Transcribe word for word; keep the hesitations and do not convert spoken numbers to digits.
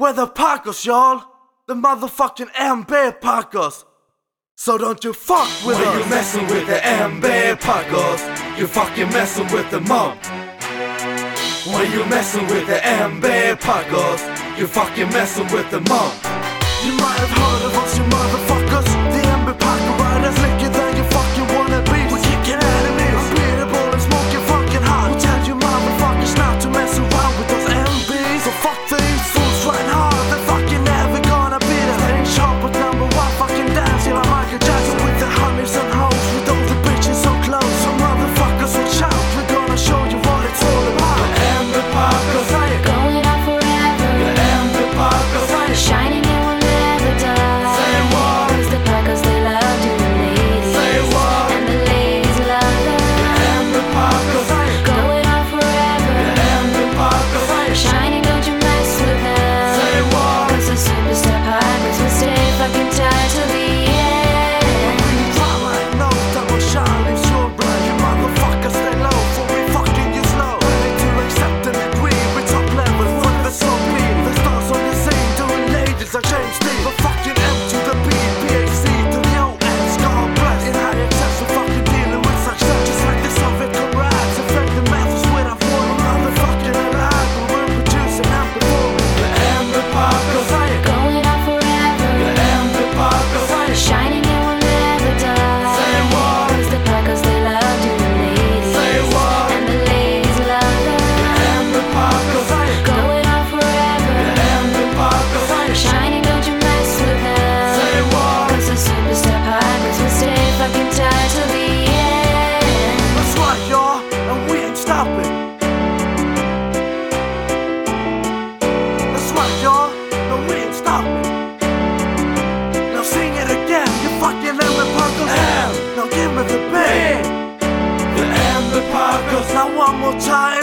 We're the Packers, y'all. The motherfucking M B Packers. So don't you fuck with when us. When you messing with the M B Packers, you fucking messing with the mob. When you messing with the M B Packers, you fucking messing with the mob. You might have heard of us, you motherfuckers. The M B Packer riders, licker than you fucking wanna be. We're kicking enemies, unbeatable and smoking fucking hot. We'll tell you motherfuckers not to mess around with those M Bs. So fuck these fools trying hard, they're fucking never gonna beat us. Staying sharp with number one, fucking dancing like Michael Jackson with the honeys and hoes, with all the bitches so close. So motherfuckers will shout, we're gonna show you what it's all about. The M B Packers, going on forever. The M B Packers, shining and will never die. Say what? Cause the Packers, they love you, ladies. Say what? And the ladies love them. The M B Packers, going on forever. The M B Packers, shining, don't you mess with them. Say what? Cause the superstar Packers will stay fucking tight till the end. Drama ain't no double shining, sure bright. You motherfuckers stay low, for we fucking you slow. Ready to accept and agree with top level, fuck the so mean. The stars on the scene, doing ladies like James Dean. The fucking M to the B, P H C to the O S, God bless. In high excess, we're fucking dealing with such stuff. Just like the Soviet comrades, affect the methods with our form. Motherfucking alive, but we're producing and performing. The M B Packers, going on forever. The M B Packers, shining and will never die. Say what? Cause the Packers, they love you, ladies. Say what? And the ladies love them. The M B Packers, going on forever. The M B Packers, shining, don't you mess with them. Say what? Cause the superstar Packers will stay fucking tight till the end. That's right, y'all, and we ain't stopping. That's right, y'all, no, we ain't stopping. Now sing it again, you fucking M B Packers. M. Now give me the beat. The M B Packers, Now one more time.